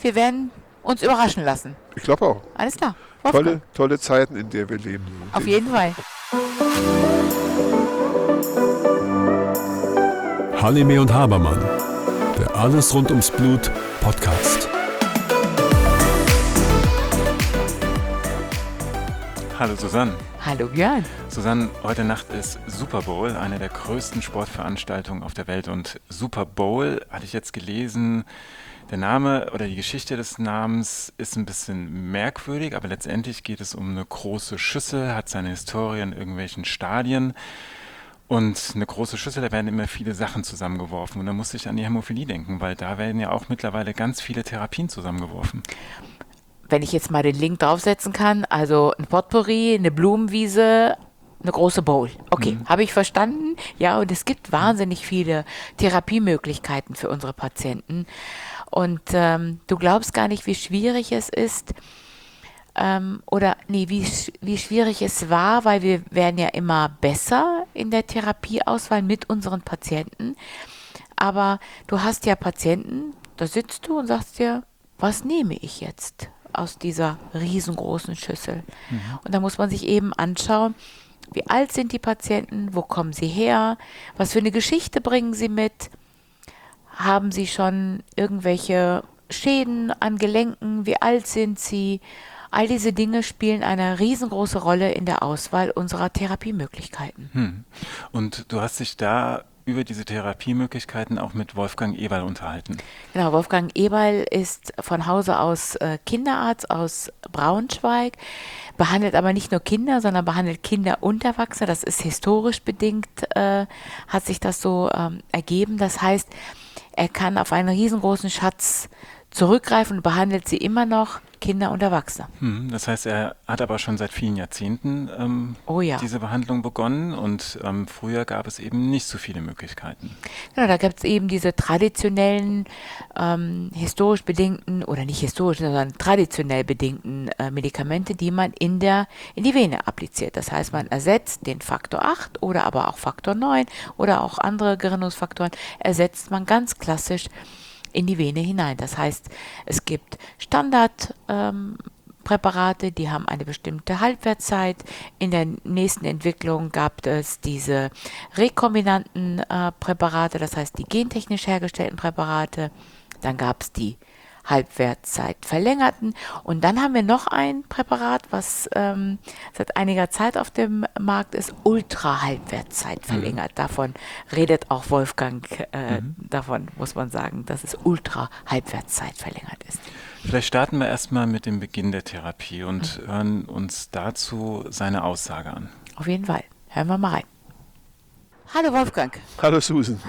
Wir werden uns überraschen lassen. Ich glaube auch. Alles klar. Wolfgang. Tolle Zeiten, in der wir leben. Auf jeden Fall. Halime und Habermann, der Alles rund ums Blut Podcast. Hallo Susanne. Hallo Björn. Susanne, heute Nacht ist Super Bowl, eine der größten Sportveranstaltungen auf der Welt. Und Super Bowl, hatte ich jetzt gelesen, der Name oder die Geschichte des Namens ist ein bisschen merkwürdig, aber letztendlich geht es um eine große Schüssel, hat seine Historie in irgendwelchen Stadien. Und eine große Schüssel, da werden immer viele Sachen zusammengeworfen. Und da musste ich an die Hämophilie denken, weil da werden ja auch mittlerweile ganz viele Therapien zusammengeworfen. Wenn ich jetzt mal den Link draufsetzen kann, also ein Potpourri, eine Blumenwiese, eine große Bowl. Okay, habe ich verstanden. Ja, und es gibt wahnsinnig viele Therapiemöglichkeiten für unsere Patienten. Und du glaubst gar nicht, wie schwierig es ist, wie schwierig es war, weil wir werden ja immer besser in der Therapieauswahl mit unseren Patienten. Aber du hast ja Patienten, da sitzt du und sagst dir, was nehme ich jetzt aus dieser riesengroßen Schüssel? Und da muss man sich eben anschauen, wie alt sind die Patienten, wo kommen sie her, was für eine Geschichte bringen sie mit, haben sie schon irgendwelche Schäden an Gelenken, wie alt sind sie? All diese Dinge spielen eine riesengroße Rolle in der Auswahl unserer Therapiemöglichkeiten. Und du hast dich da über diese Therapiemöglichkeiten auch mit Wolfgang Eberl unterhalten. Genau, Wolfgang Eberl ist von Hause aus Kinderarzt aus Braunschweig, behandelt aber nicht nur Kinder, sondern behandelt Kinder und Erwachsene. Das ist historisch bedingt, hat sich das so ergeben. Das heißt, er kann auf einen riesengroßen Schatz zurückgreifen und behandelt sie immer noch, Kinder und Erwachsene. Das heißt, er hat aber schon seit vielen Jahrzehnten diese Behandlung begonnen und früher gab es eben nicht so viele Möglichkeiten. Genau, da gibt es eben diese traditionellen, historisch bedingten, oder nicht historisch, sondern traditionell bedingten Medikamente, die man in die Vene appliziert. Das heißt, man ersetzt den Faktor 8 oder aber auch Faktor 9 oder auch andere Gerinnungsfaktoren, ersetzt man ganz klassisch in die Vene hinein. Das heißt, es gibt Standardpräparate, die haben eine bestimmte Halbwertszeit. In der nächsten Entwicklung gab es diese rekombinanten Präparate, das heißt die gentechnisch hergestellten Präparate. Dann gab es die Halbwertszeit verlängerten. Und dann haben wir noch ein Präparat, was seit einiger Zeit auf dem Markt ist, Ultra-Halbwertszeit verlängert. Davon redet auch Wolfgang, davon muss man sagen, dass es Ultra-Halbwertszeit verlängert ist. Vielleicht starten wir erstmal mit dem Beginn der Therapie und hören uns dazu seine Aussage an. Auf jeden Fall. Hören wir mal rein. Hallo Wolfgang. Hallo Susan.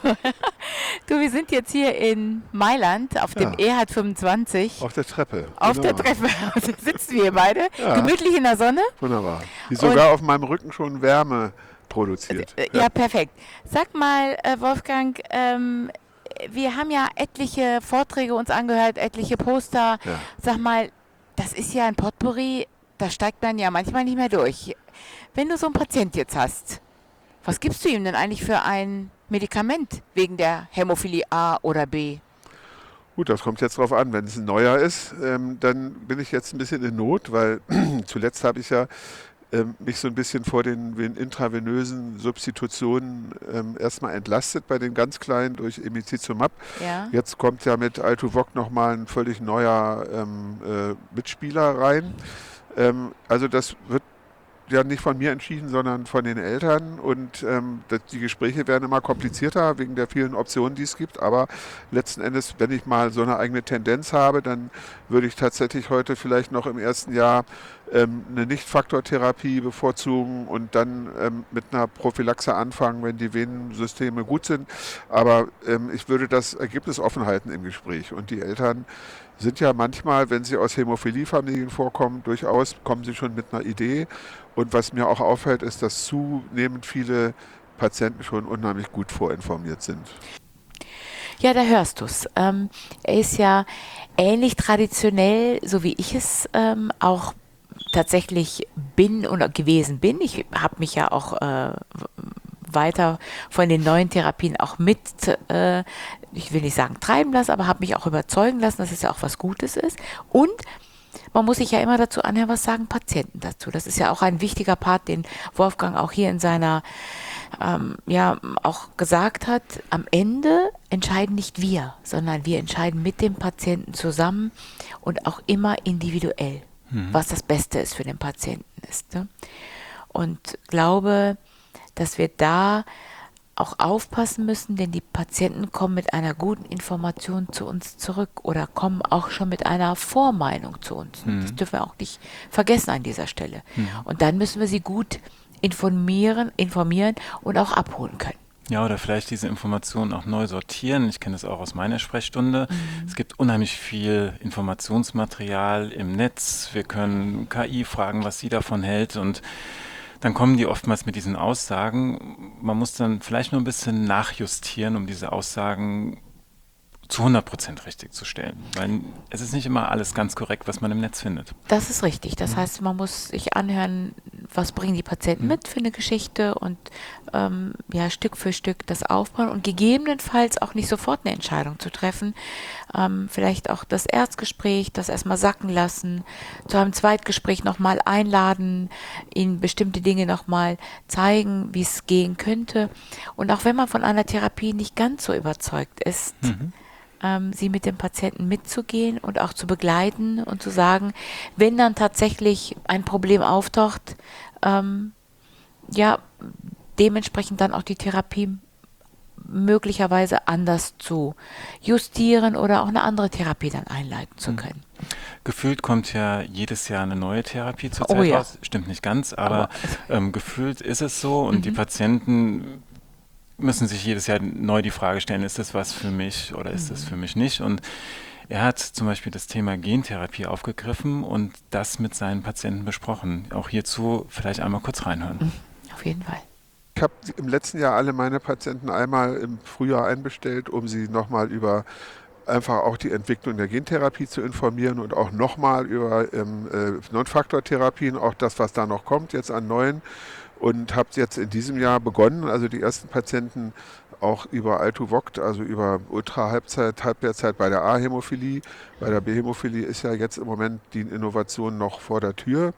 Du, wir sind jetzt hier in Mailand auf dem EHAT 25. Auf der Treppe. Auf der Treppe sitzen wir beide, gemütlich in der Sonne. Wunderbar. Die sogar auf meinem Rücken schon Wärme produziert. Ja, perfekt. Sag mal, Wolfgang, wir haben ja etliche Vorträge uns angehört, etliche Poster. Ja. Sag mal, das ist ja ein Potpourri, da steigt man ja manchmal nicht mehr durch. Wenn du so einen Patient jetzt hast, was gibst du ihm denn eigentlich für ein Medikament wegen der Hämophilie A oder B? Gut, das kommt jetzt drauf an. Wenn es ein neuer ist, dann bin ich jetzt ein bisschen in Not, weil zuletzt habe ich ja mich so ein bisschen vor den intravenösen Substitutionen erstmal entlastet bei den ganz Kleinen durch Emicizumab. Ja. Jetzt kommt ja mit Altuvoc nochmal ein völlig neuer Mitspieler rein. Also das wird ja nicht von mir entschieden, sondern von den Eltern und die Gespräche werden immer komplizierter wegen der vielen Optionen, die es gibt, aber letzten Endes, wenn ich mal so eine eigene Tendenz habe, dann würde ich tatsächlich heute vielleicht noch im ersten Jahr eine Nicht-Faktor-Therapie bevorzugen und dann mit einer Prophylaxe anfangen, wenn die Venensysteme gut sind, aber ich würde das Ergebnis offen halten im Gespräch und die Eltern sind ja manchmal, wenn sie aus Hämophiliefamilien vorkommen, durchaus kommen sie schon mit einer Idee. Und was mir auch auffällt, ist, dass zunehmend viele Patienten schon unheimlich gut vorinformiert sind. Ja, da hörst du es. Er ist ja ähnlich traditionell, so wie ich es auch tatsächlich bin oder gewesen bin. Ich habe mich ja auch weiter von den neuen Therapien auch mit, ich will nicht sagen treiben lassen, aber habe mich auch überzeugen lassen, dass es ja auch was Gutes ist. Und man muss sich ja immer dazu anhören, was sagen Patienten dazu. Das ist ja auch ein wichtiger Part, den Wolfgang auch hier in seiner, auch gesagt hat. Am Ende entscheiden nicht wir, sondern wir entscheiden mit dem Patienten zusammen und auch immer individuell, was das Beste ist für den Patienten ist. Ne? Und glaube, dass wir da auch aufpassen müssen, denn die Patienten kommen mit einer guten Information zu uns zurück oder kommen auch schon mit einer Vormeinung zu uns. Das dürfen wir auch nicht vergessen an dieser Stelle. Und dann müssen wir sie gut informieren und auch abholen können. Ja, oder vielleicht diese Informationen auch neu sortieren. Ich kenne das auch aus meiner Sprechstunde. Es gibt unheimlich viel Informationsmaterial im Netz. Wir können KI fragen, was sie davon hält, und dann kommen die oftmals mit diesen Aussagen. Man muss dann vielleicht nur ein bisschen nachjustieren, um diese Aussagen zu 100% richtig zu stellen. Weil es ist nicht immer alles ganz korrekt, was man im Netz findet. Das ist richtig. Das heißt, man muss sich anhören, was bringen die Patienten mit für eine Geschichte und Stück für Stück das aufbauen und gegebenenfalls auch nicht sofort eine Entscheidung zu treffen. Vielleicht auch das Erstgespräch, das erstmal sacken lassen, zu einem Zweitgespräch nochmal einladen, ihnen bestimmte Dinge nochmal zeigen, wie es gehen könnte. Und auch wenn man von einer Therapie nicht ganz so überzeugt ist, sie mit dem Patienten mitzugehen und auch zu begleiten und zu sagen, wenn dann tatsächlich ein Problem auftaucht, dementsprechend dann auch die Therapie möglicherweise anders zu justieren oder auch eine andere Therapie dann einleiten zu können. Gefühlt kommt ja jedes Jahr eine neue Therapie zurzeit raus. Stimmt nicht ganz, aber gefühlt ist es so, und die Patienten müssen sich jedes Jahr neu die Frage stellen, ist das was für mich oder ist das für mich nicht? Und er hat zum Beispiel das Thema Gentherapie aufgegriffen und das mit seinen Patienten besprochen. Auch hierzu vielleicht einmal kurz reinhören. Auf jeden Fall. Ich habe im letzten Jahr alle meine Patienten einmal im Frühjahr einbestellt, um sie nochmal über einfach auch die Entwicklung der Gentherapie zu informieren und auch nochmal über Non-Faktor-Therapien, auch das, was da noch kommt, jetzt an neuen. Und habe jetzt in diesem Jahr begonnen, also die ersten Patienten auch über Altuvoct, also über Ultra-Halbzeit, Halbwertzeit bei der A-Hämophilie. Bei der B-Hämophilie ist ja jetzt im Moment die Innovation noch vor der Tür.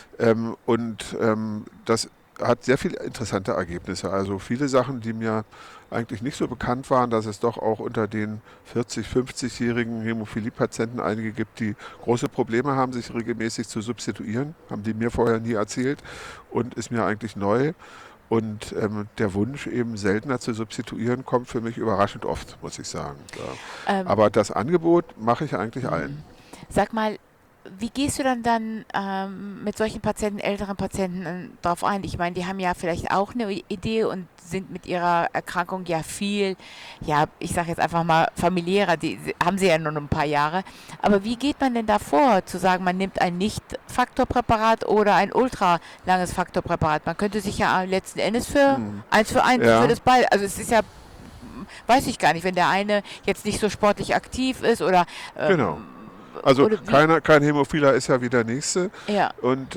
Das hat sehr viele interessante Ergebnisse. Also viele Sachen, die mir eigentlich nicht so bekannt waren, dass es doch auch unter den 40-, 50-jährigen Hämophilie-Patienten einige gibt, die große Probleme haben, sich regelmäßig zu substituieren. Haben die mir vorher nie erzählt und ist mir eigentlich neu. Und der Wunsch, eben seltener zu substituieren, kommt für mich überraschend oft, muss ich sagen. Ja. Aber das Angebot mache ich eigentlich allen. Sag mal, wie gehst du dann mit solchen Patienten, älteren Patienten drauf ein? Ich meine, die haben ja vielleicht auch eine Idee und sind mit ihrer Erkrankung ja viel, ich sage jetzt einfach mal familiärer, die haben sie ja nur ein paar Jahre. Aber wie geht man denn da vor, zu sagen, man nimmt ein Nicht-Faktorpräparat oder ein ultralanges Faktorpräparat? Man könnte sich ja letzten Endes für eins für das beide, also es ist ja, weiß ich gar nicht, wenn der eine jetzt nicht so sportlich aktiv ist oder Genau. Also kein Hämophiler ist ja wie der Nächste. Ja. Und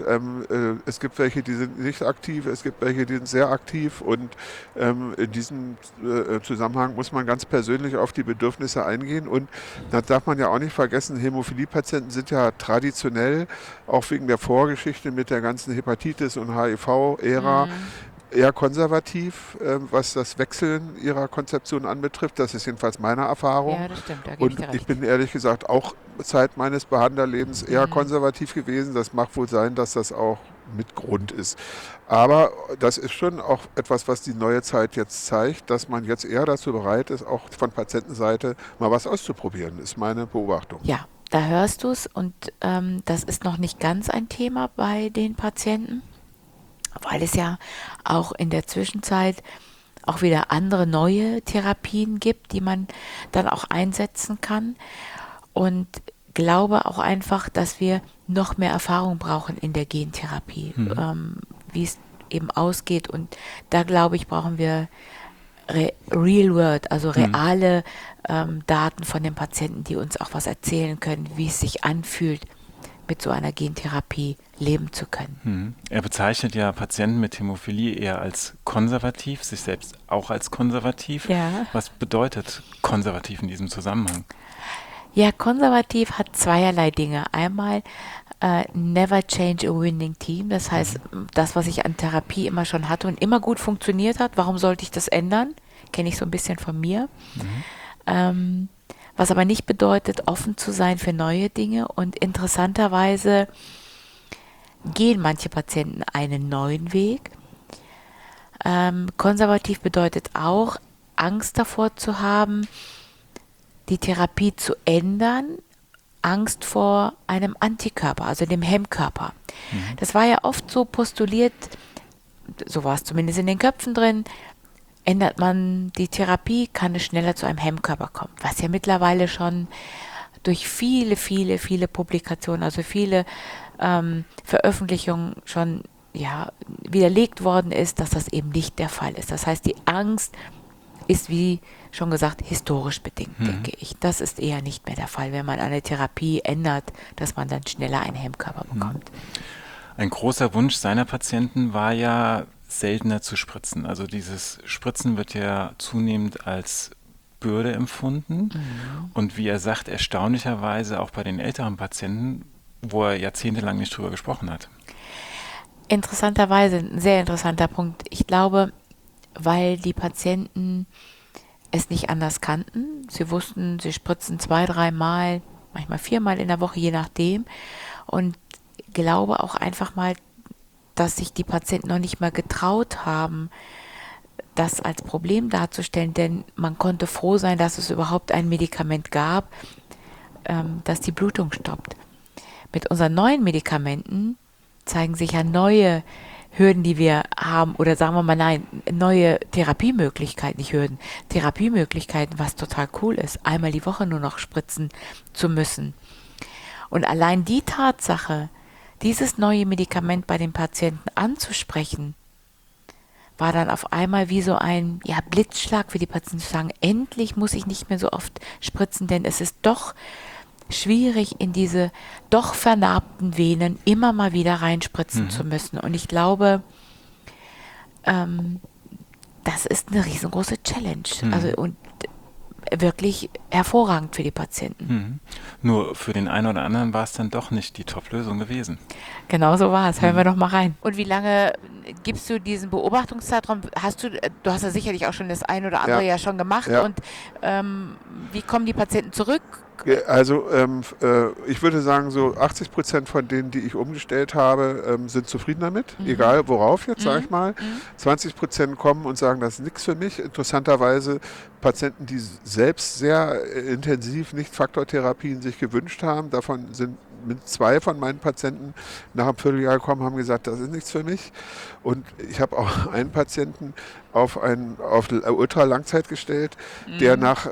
es gibt welche, die sind nicht aktiv, es gibt welche, die sind sehr aktiv. Und in diesem Zusammenhang muss man ganz persönlich auf die Bedürfnisse eingehen. Und das darf man ja auch nicht vergessen, Hämophilie-Patienten sind ja traditionell, auch wegen der Vorgeschichte mit der ganzen Hepatitis- und HIV-Ära, eher konservativ, was das Wechseln ihrer Konzeption anbetrifft. Das ist jedenfalls meine Erfahrung. Ja, das stimmt, da gebe ich dir Und recht. ich bin ehrlich gesagt auch Zeit meines Behandlerlebens eher konservativ gewesen. Das mag wohl sein, dass das auch mit Grund ist. Aber das ist schon auch etwas, was die neue Zeit jetzt zeigt, dass man jetzt eher dazu bereit ist, auch von Patientenseite mal was auszuprobieren, ist meine Beobachtung. Ja, da hörst du es und das ist noch nicht ganz ein Thema bei den Patienten, weil es ja auch in der Zwischenzeit auch wieder andere neue Therapien gibt, die man dann auch einsetzen kann. Und glaube auch einfach, dass wir noch mehr Erfahrung brauchen in der Gentherapie, wie es eben ausgeht. Und da, glaube ich, brauchen wir Real World, also reale Daten von den Patienten, die uns auch was erzählen können, wie es sich anfühlt, mit so einer Gentherapie leben zu können. Er bezeichnet ja Patienten mit Hämophilie eher als konservativ, sich selbst auch als konservativ. Ja. Was bedeutet konservativ in diesem Zusammenhang? Ja, konservativ hat zweierlei Dinge. Einmal never change a winning team. Das heißt, das, was ich an Therapie immer schon hatte und immer gut funktioniert hat, warum sollte ich das ändern? Kenne ich so ein bisschen von mir. Was aber nicht bedeutet, offen zu sein für neue Dinge. Und interessanterweise gehen manche Patienten einen neuen Weg. Konservativ bedeutet auch, Angst davor zu haben, die Therapie zu ändern, Angst vor einem Antikörper, also dem Hemmkörper. Das war ja oft so postuliert, so war es zumindest in den Köpfen drin, ändert man die Therapie, kann es schneller zu einem Hemmkörper kommen, was ja mittlerweile schon durch viele Publikationen, also viele Veröffentlichungen schon widerlegt worden ist, dass das eben nicht der Fall ist. Das heißt, die Angst ist, wie schon gesagt, historisch bedingt, denke ich. Das ist eher nicht mehr der Fall, wenn man eine Therapie ändert, dass man dann schneller einen Hemmkörper bekommt. Ein großer Wunsch seiner Patienten war ja, seltener zu spritzen. Also dieses Spritzen wird ja zunehmend als Bürde empfunden. Und wie er sagt, erstaunlicherweise auch bei den älteren Patienten, wo er jahrzehntelang nicht drüber gesprochen hat. Interessanterweise, ein sehr interessanter Punkt. Ich glaube, weil die Patienten es nicht anders kannten. Sie wussten, sie spritzen 2, 3 Mal, manchmal 4 Mal in der Woche, je nachdem. Und glaube auch einfach mal, dass sich die Patienten noch nicht mal getraut haben, das als Problem darzustellen, denn man konnte froh sein, dass es überhaupt ein Medikament gab, das die Blutung stoppt. Mit unseren neuen Medikamenten zeigen sich ja neue Hürden, die wir haben, oder sagen wir mal nein, neue Therapiemöglichkeiten, nicht Hürden, Therapiemöglichkeiten, was total cool ist, einmal die Woche nur noch spritzen zu müssen. Und allein die Tatsache, dieses neue Medikament bei den Patienten anzusprechen, war dann auf einmal wie so ein Blitzschlag für die Patienten zu sagen, endlich muss ich nicht mehr so oft spritzen, denn es ist doch schwierig, in diese doch vernarbten Venen immer mal wieder reinspritzen zu müssen. Und ich glaube, das ist eine riesengroße Challenge. Also und wirklich hervorragend für die Patienten. Nur für den einen oder anderen war es dann doch nicht die Top-Lösung gewesen. Genau so war es. Hören wir doch mal rein. Und wie lange gibst du diesen Beobachtungszeitraum? Du hast ja sicherlich auch schon das ein oder andere ja schon gemacht. Ja. Und wie kommen die Patienten zurück? Also ich würde sagen, so 80% von denen, die ich umgestellt habe, sind zufrieden damit, egal worauf jetzt, sage ich mal. 20% kommen und sagen, das ist nichts für mich. Interessanterweise Patienten, die selbst sehr intensiv Nicht-Faktor-Therapien sich gewünscht haben, davon sind 2 von meinen Patienten nach einem Vierteljahr gekommen, haben gesagt, das ist nichts für mich. Und ich habe auch einen Patienten auf Ultralangzeit gestellt, der nach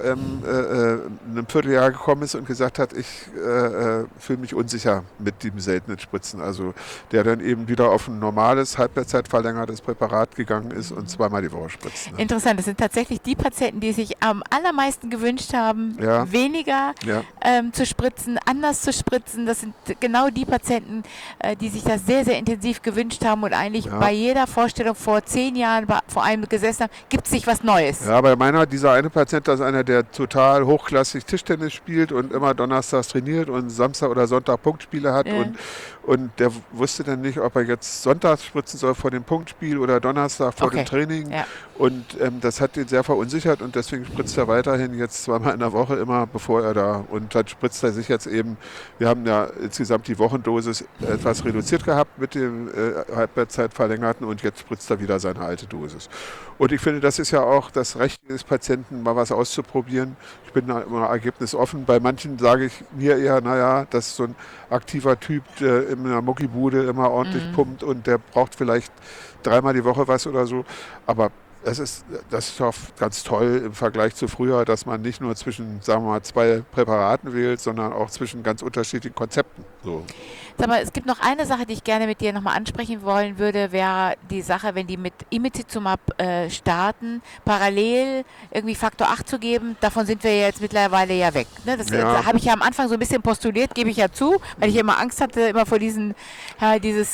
einem Vierteljahr gekommen ist und gesagt hat, ich fühle mich unsicher mit dem seltenen Spritzen. Also der dann eben wieder auf ein normales, halbwertzeitverlängertes Präparat gegangen ist und 2-mal die Woche spritzen. Interessant, das sind tatsächlich die Patienten, die sich am allermeisten gewünscht haben, weniger zu spritzen, anders zu spritzen. Das sind genau die Patienten, die sich das sehr, sehr intensiv gewünscht haben und eigentlich bei jeder Vorstellung vor 10 Jahren vor allem gesessen haben, gibt es nicht was Neues. Ja, bei dieser eine Patient, das ist einer, der total hochklassig Tischtennis spielt und immer donnerstags trainiert und Samstag oder Sonntag Punktspiele hat und der wusste dann nicht, ob er jetzt sonntags spritzen soll vor dem Punktspiel oder Donnerstag vor dem Training. Ja. Und das hat ihn sehr verunsichert und deswegen spritzt er weiterhin jetzt 2-mal in der Woche immer, bevor er da, und dann spritzt er sich jetzt eben, wir haben ja insgesamt die Wochendosis etwas reduziert gehabt mit dem Halbwertzeitverlängerten und jetzt spritzt er wieder seine alte Dosis. Und ich finde, das ist ja auch das Recht des Patienten, mal was auszuprobieren. Ich bin da immer ergebnisoffen. Bei manchen sage ich mir eher, naja, das ist so ein aktiver Typ, der in einer Muckibude immer ordentlich pumpt und der braucht vielleicht 3-mal die Woche was oder so. Aber das ist doch ganz toll im Vergleich zu früher, dass man nicht nur zwischen, sagen wir mal, 2 Präparaten wählt, sondern auch zwischen ganz unterschiedlichen Konzepten. So. Sag mal, es gibt noch eine Sache, die ich gerne mit dir nochmal ansprechen wollen würde, wäre die Sache, wenn die mit Imicizumab starten, parallel irgendwie Faktor 8 zu geben. Davon sind wir jetzt mittlerweile ja weg. Ne? Das Ja. habe ich ja am Anfang so ein bisschen postuliert, gebe ich ja zu, weil ich immer Angst hatte, immer vor dieses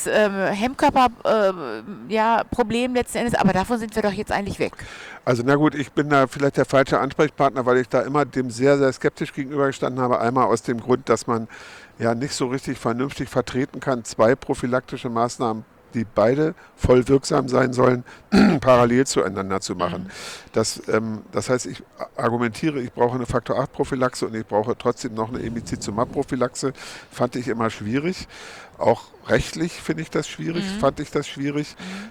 Hemmkörper-Problem letzten Endes. Aber davon sind wir doch jetzt eigentlich weg. Also na gut, ich bin da vielleicht der falsche Ansprechpartner, weil ich da immer dem sehr, sehr skeptisch gegenübergestanden habe. Einmal aus dem Grund, dass man ja nicht so richtig vernünftig vertreten kann, 2 prophylaktische Maßnahmen, die beide voll wirksam sein sollen, parallel zueinander zu machen. Das heißt, ich argumentiere, ich brauche eine Faktor-8-Prophylaxe und ich brauche trotzdem noch eine Emicizumab-Prophylaxe. Fand ich immer schwierig. Auch rechtlich finde ich das schwierig, fand ich das schwierig.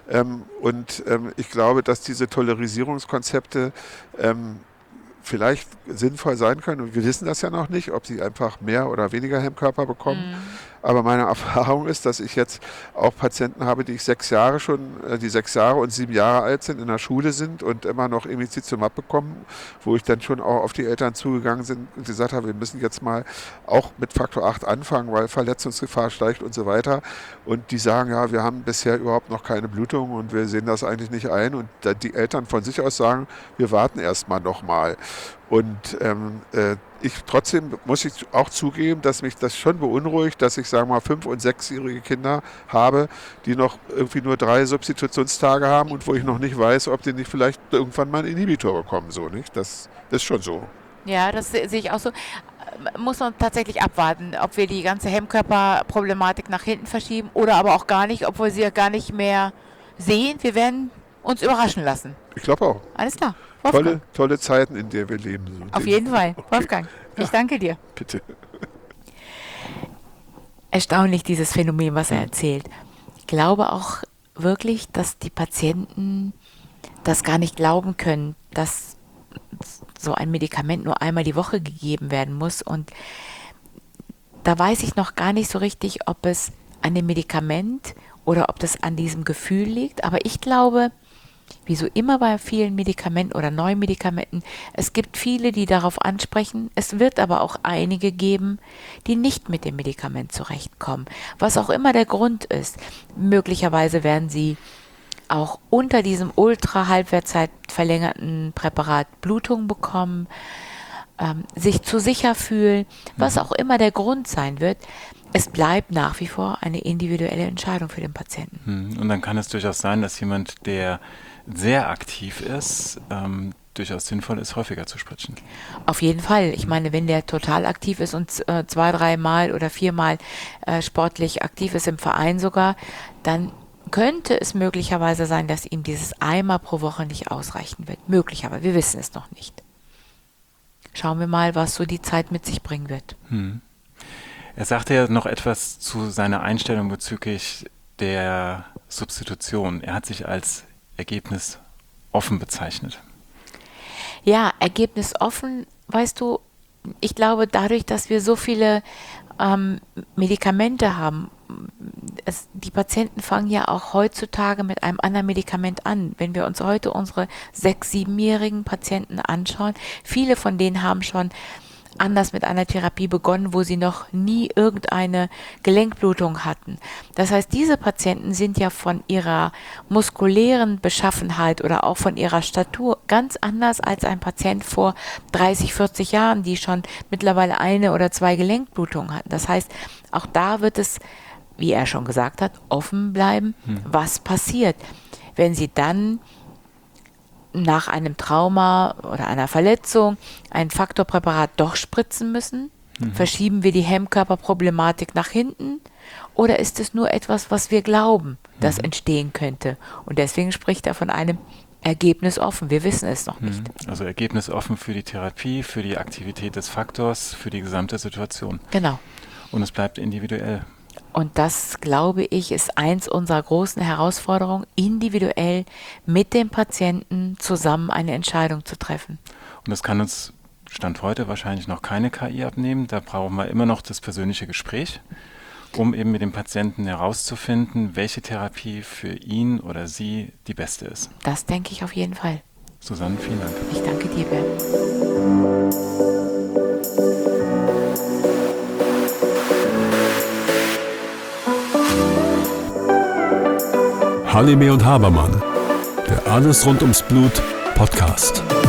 Ich glaube, dass diese Tolerisierungskonzepte vielleicht sinnvoll sein können. Und wir wissen das ja noch nicht, ob sie einfach mehr oder weniger Hemmkörper bekommen. Aber meine Erfahrung ist, dass ich jetzt auch Patienten habe, die 6 Jahre und 7 Jahre alt sind, in der Schule sind und immer noch Emicizumab bekommen, wo ich dann schon auch auf die Eltern zugegangen bin und gesagt habe, wir müssen jetzt mal auch mit Faktor 8 anfangen, weil Verletzungsgefahr steigt und so weiter. Und die sagen, ja, wir haben bisher überhaupt noch keine Blutung und wir sehen das eigentlich nicht ein. Und die Eltern von sich aus sagen, wir warten erst mal noch mal. Und trotzdem muss ich auch zugeben, dass mich das schon beunruhigt, dass ich, sagen wir mal, 5- und 6-jährige Kinder habe, die noch irgendwie nur 3 Substitutionstage haben und wo ich noch nicht weiß, ob die nicht vielleicht irgendwann mal einen Inhibitor bekommen. So, nicht? Das ist schon so. Ja, das sehe ich auch so. Muss man tatsächlich abwarten, ob wir die ganze Hemmkörperproblematik nach hinten verschieben oder aber auch gar nicht, obwohl sie ja gar nicht mehr sehen. Wir werden uns überraschen lassen. Ich glaube auch. Alles klar. Wolfgang. Tolle Zeiten, in der wir leben. So. Auf jeden Fall. Okay. Wolfgang, ich danke dir. Bitte. Erstaunlich, dieses Phänomen, was er erzählt. Ich glaube auch wirklich, dass die Patienten das gar nicht glauben können, dass so ein Medikament nur einmal die Woche gegeben werden muss. Und da weiß ich noch gar nicht so richtig, ob es an dem Medikament oder ob das an diesem Gefühl liegt. Aber ich glaube, wie so immer bei vielen Medikamenten oder neuen Medikamenten, es gibt viele, die darauf ansprechen. Es wird aber auch einige geben, die nicht mit dem Medikament zurechtkommen. Was auch immer der Grund ist. Möglicherweise werden sie auch unter diesem Ultra-Halbwertszeit verlängerten Präparat Blutung bekommen, sich zu sicher fühlen, was auch immer der Grund sein wird. Es bleibt nach wie vor eine individuelle Entscheidung für den Patienten. Und dann kann es durchaus sein, dass jemand, der sehr aktiv ist, durchaus sinnvoll ist, häufiger zu spritzen. Auf jeden Fall. Ich meine, wenn der total aktiv ist und 2, 3 Mal oder 4 Mal sportlich aktiv ist im Verein sogar, dann könnte es möglicherweise sein, dass ihm dieses einmal pro Woche nicht ausreichen wird. Möglicherweise. Wir wissen es noch nicht. Schauen wir mal, was so die Zeit mit sich bringen wird. Er sagte ja noch etwas zu seiner Einstellung bezüglich der Substitution. Er hat sich als ergebnisoffen bezeichnet. Ja, ergebnisoffen, weißt du, ich glaube, dadurch, dass wir so viele Medikamente haben, die Patienten fangen ja auch heutzutage mit einem anderen Medikament an. Wenn wir uns heute unsere 6-, 7-jährigen Patienten anschauen, viele von denen haben schon anders mit einer Therapie begonnen, wo sie noch nie irgendeine Gelenkblutung hatten. Das heißt, diese Patienten sind ja von ihrer muskulären Beschaffenheit oder auch von ihrer Statur ganz anders als ein Patient vor 30, 40 Jahren, die schon mittlerweile 1 oder 2 Gelenkblutungen hatten. Das heißt, auch da wird es, wie er schon gesagt hat, offen bleiben, was passiert. Wenn sie dann nach einem Trauma oder einer Verletzung ein Faktorpräparat doch spritzen müssen? Verschieben wir die Hemmkörperproblematik nach hinten? Oder ist es nur etwas, was wir glauben, das entstehen könnte? Und deswegen spricht er von einem Ergebnis offen. Wir wissen es noch nicht. Also Ergebnis offen für die Therapie, für die Aktivität des Faktors, für die gesamte Situation. Genau. Und es bleibt individuell. Und das, glaube ich, ist eins unserer großen Herausforderungen, individuell mit dem Patienten zusammen eine Entscheidung zu treffen. Und das kann uns Stand heute wahrscheinlich noch keine KI abnehmen. Da brauchen wir immer noch das persönliche Gespräch. um eben mit dem Patienten herauszufinden, welche Therapie für ihn oder sie die beste ist. Das denke ich auf jeden Fall. Susanne, vielen Dank. Ich danke dir, Bernd. Halime und Habermann, der Alles rund ums Blut Podcast.